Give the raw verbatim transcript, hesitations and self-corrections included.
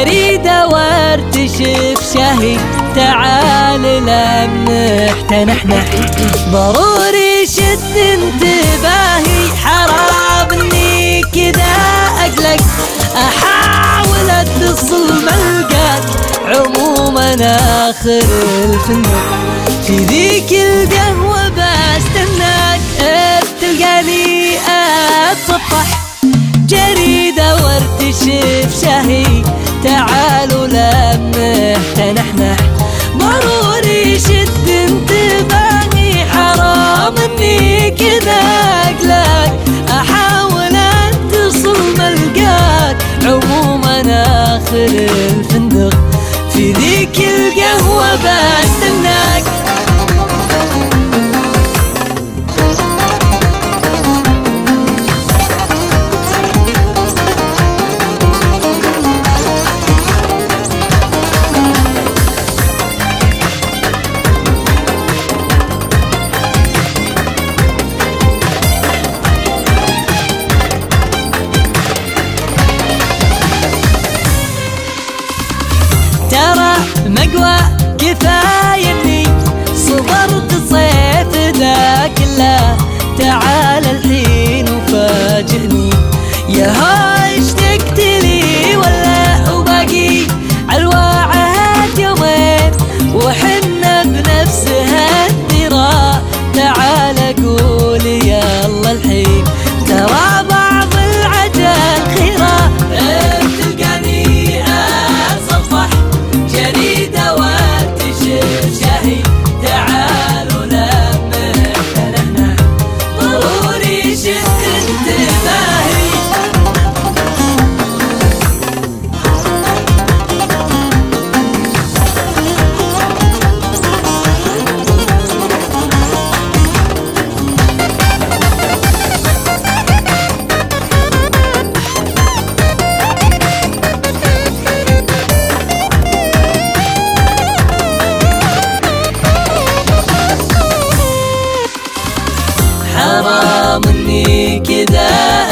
جريدة وارتشف شهي، تعال لمح تنحنح، ضروري شد انتباهي، حرام اني كذا اقلق، احاول اتصل ملقاك، عموما اخر الفندق في ذيك القهوة بستناك، بتلقاني اتصفح جريدة وارتشف شهي، تعالوا لمح تنحنح، ضروري شد انتباهي، حرام اني كذا اقلق، احاول اتصل ملقاك، عموما اخر الفندق في ذيك القهوة بستناك. ترى مقوى كفاية اني صبرت صيف ذا كله، تعال الحين وفاجئني، يا هاي اشتقت لي ولا وباقي عالواعهات يومين، وحنا بنفس هالذراع، تعال قول يلا الحين، ترى بعض العجل خيرة، بتلقاني اتصفح جريدة وارتشف شهي، تعالوا لمح تنحنح، ضروري شد انتباهي. حرام اني كذا